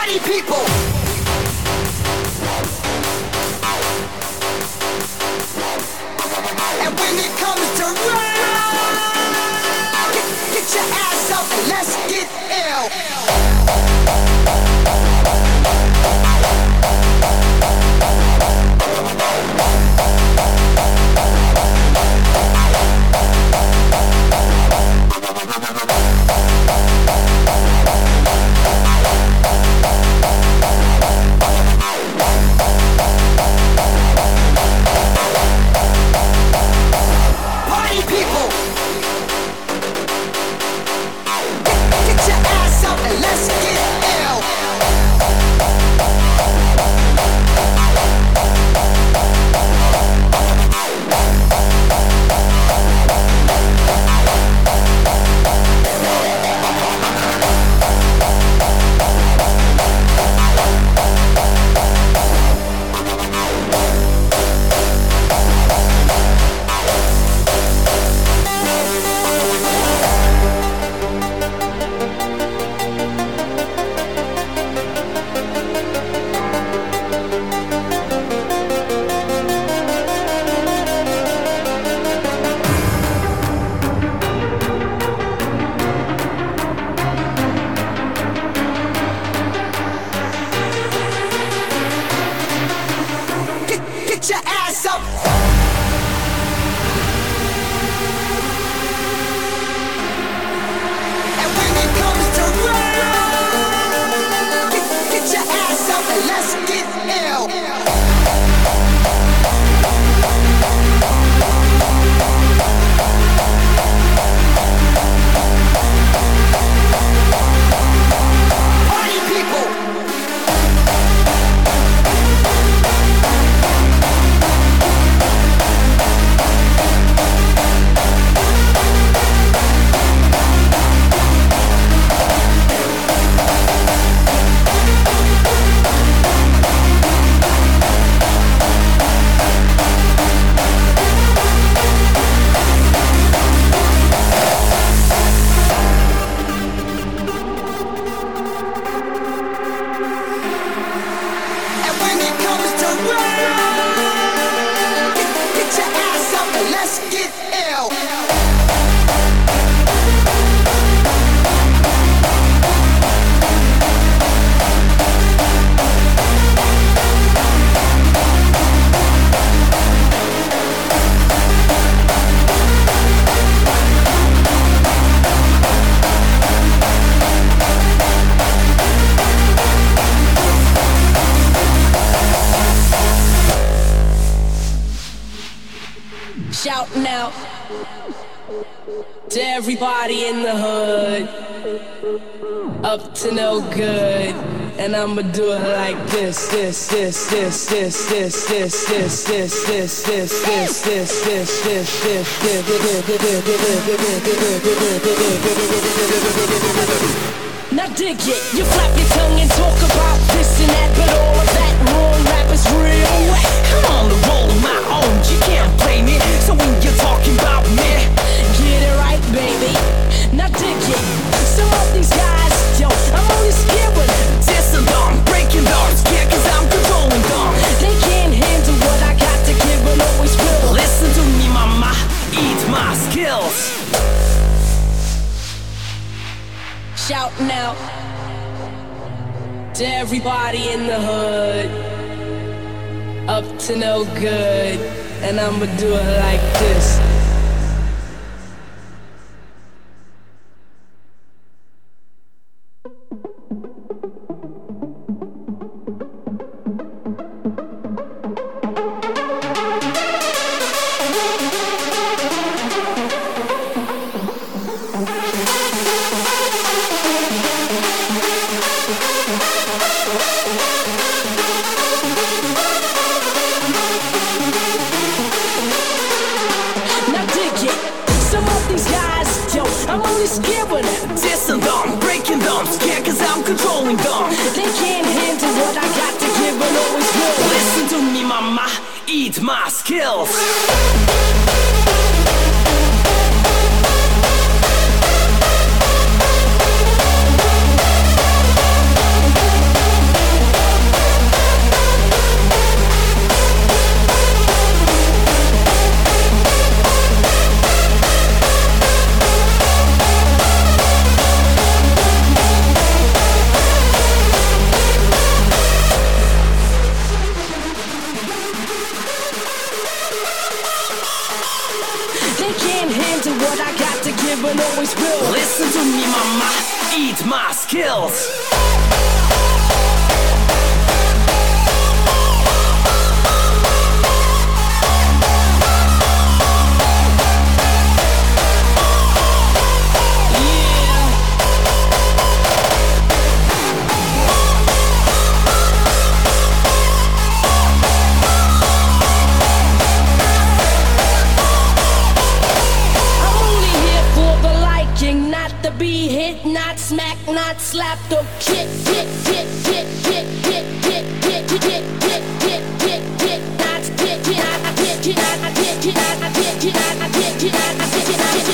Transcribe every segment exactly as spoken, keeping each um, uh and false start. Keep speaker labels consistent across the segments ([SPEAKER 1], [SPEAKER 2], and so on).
[SPEAKER 1] people. And when it comes to rock, get, get your ass up and let's get ill. Party people, get, get your ass up and let's get ill. Get your ass up. And when it comes to rock, get, get your ass up and let's get ill. Party people. And when it comes to rock, get, get your ass up and let's get ill.
[SPEAKER 2] Shouting out to everybody in the hood, up to no good, and I'ma do it like this, this, this, this, this, this, this, this, this, this, this, this, this, this, this. Now dig it, you flap your tongue and talk about this and that, but all of that wrong rap is real. Come on, the roll of my own, you can't blame me. So when you're talking about me, get it right, baby. Now dig it, some of these guys, yo, I'm only scared when dissing them, breaking them, scared cause I'm controlling them. They can't handle what I got to give, but always will. Listen to me, mama, eat my skills. Shouting out to everybody in the hood, up to no good, and I'ma do it like this. Controlling them, they can't handle what I got to give, but always will. Listen to me, mama, eat my skills. always will. Listen to me, mama, eat my skills. Be hit, not smack, not slapped or kick, kick, kick, kick, kick, kick, kick, kick, kick, kick, kick, kick, kick, kick, not kick, kick, not kick, kick, not kick, kick, not kick, kick, not kick, kick, not kick,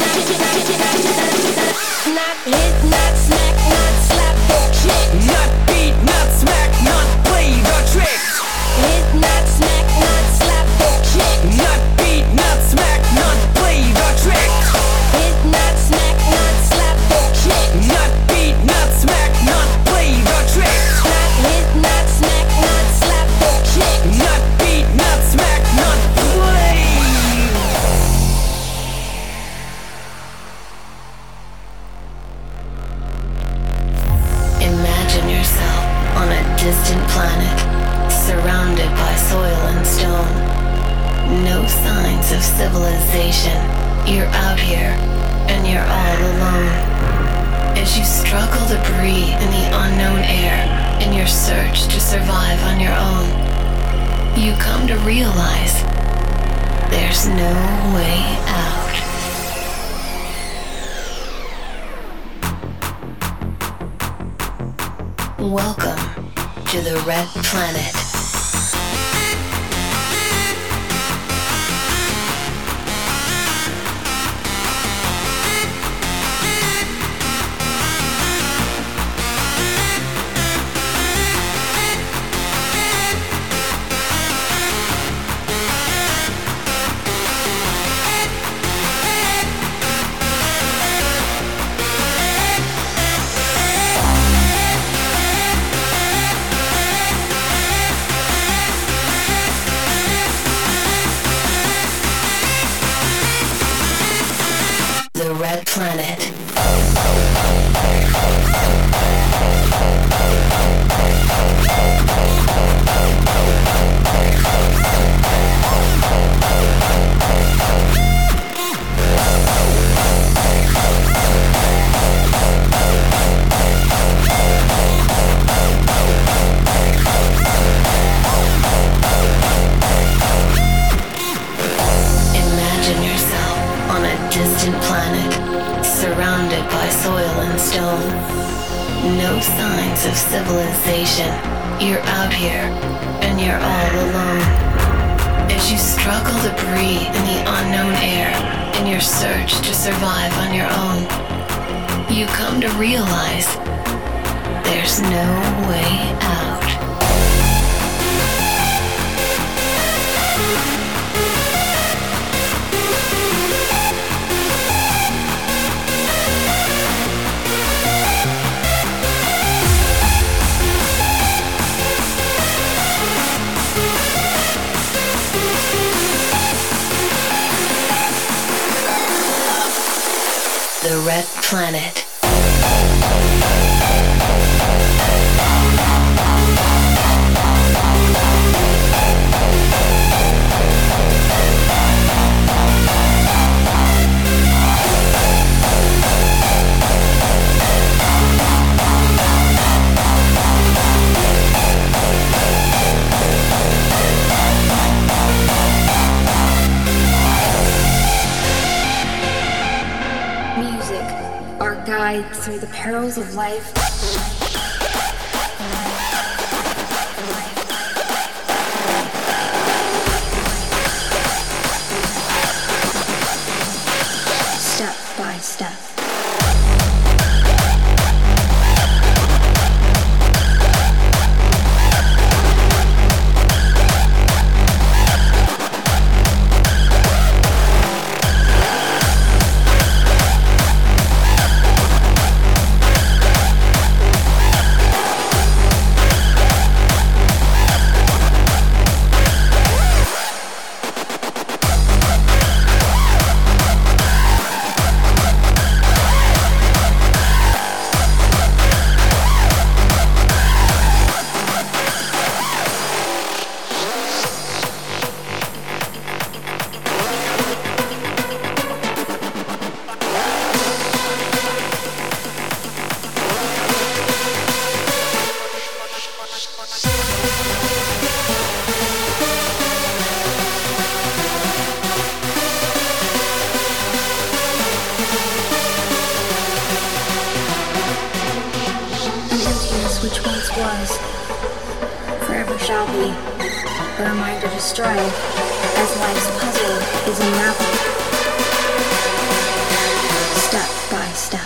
[SPEAKER 2] not hit, not smack, not slapped or kick, not beat, not smack, not play the trick. Hit, not smack, not slapped or kick, not beat, not smack, not play the trick. Hit, not smack, not slapped or kick, not beat, not smack, not play the trick. Not hit, not smack, not slapped or kick, not beat, not smack, not play. Imagine yourself on a distant planet, surrounded by soil and stone. No signs of civilization. You're out here, and you're all alone. As you struggle to breathe in the unknown air in your search to survive on your own, you come to realize there's no way out. Welcome to the Red Planet. Red Planet. Imagine yourself on a distant planet, surrounded by soil and stone. No signs of civilization. You're out here, and you're all alone. As you struggle to breathe in the unknown air in your search to survive on your own, you come to realize there's no way out. The Red Planet.
[SPEAKER 3] Guide through the perils of life. Step by step. which once was, forever shall be, a reminder to strive as life's puzzle is unraveled, step by step.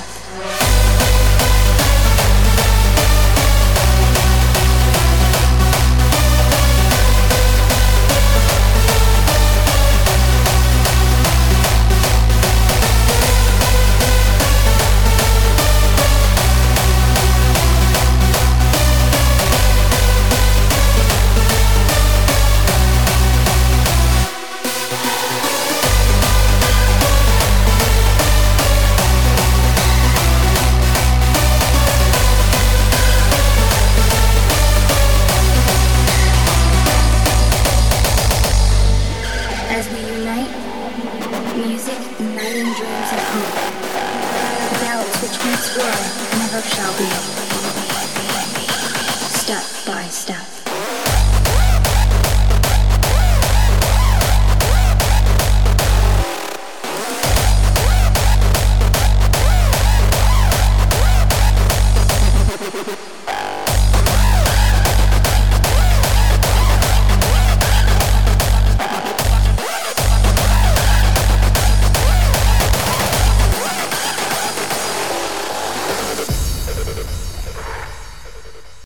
[SPEAKER 3] As we unite, music uniting dreams of hope. The doubts which once were, never shall be. Step by step.